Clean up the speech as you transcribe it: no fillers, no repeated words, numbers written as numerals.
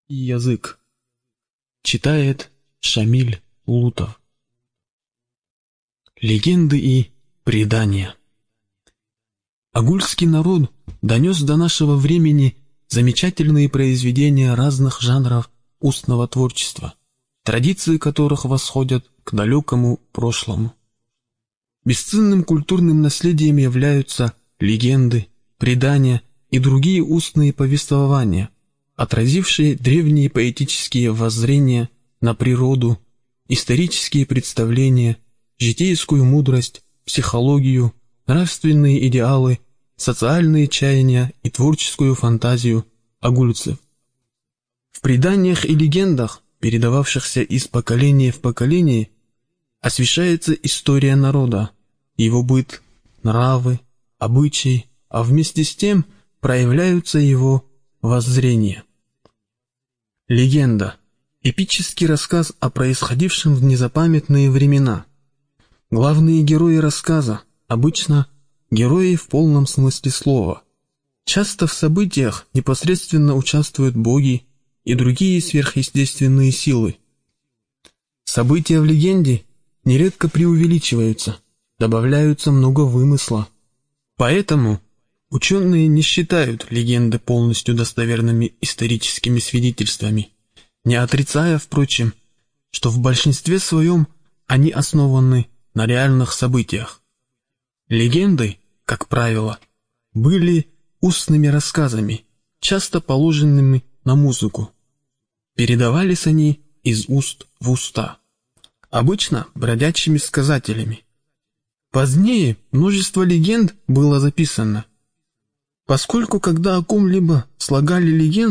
Язык. Читает Шамиль Лутов. Легенды и предания. Агульский народ донес до нашего времени замечательные произведения разных жанров устного творчества, традиции которых восходят к далекому прошлому. Бесценным культурным наследием являются легенды, предания и другие устные повествования, отразившие древние поэтические воззрения на природу, исторические представления, житейскую мудрость, психологию, нравственные идеалы, социальные чаяния и творческую фантазию агульцев. В преданиях и легендах, передававшихся из поколения в поколение, освещается история народа, его быт, нравы, обычаи, а вместе с тем проявляются его воззрения. Легенда – эпический рассказ о происходившем в незапамятные времена. Главные герои рассказа – обычно герои в полном смысле слова. Часто в событиях непосредственно участвуют боги и другие сверхъестественные силы. События в легенде нередко преувеличиваются, добавляются много вымысла. Поэтому ученые не считают легенды полностью достоверными историческими свидетельствами, не отрицая, впрочем, что в большинстве своем они основаны на реальных событиях. Легенды, как правило, были устными рассказами, часто положенными на музыку. Передавались они из уст в уста, обычно бродячими сказателями. Позднее множество легенд было записано. Поскольку когда о ком-либо слагали легенду,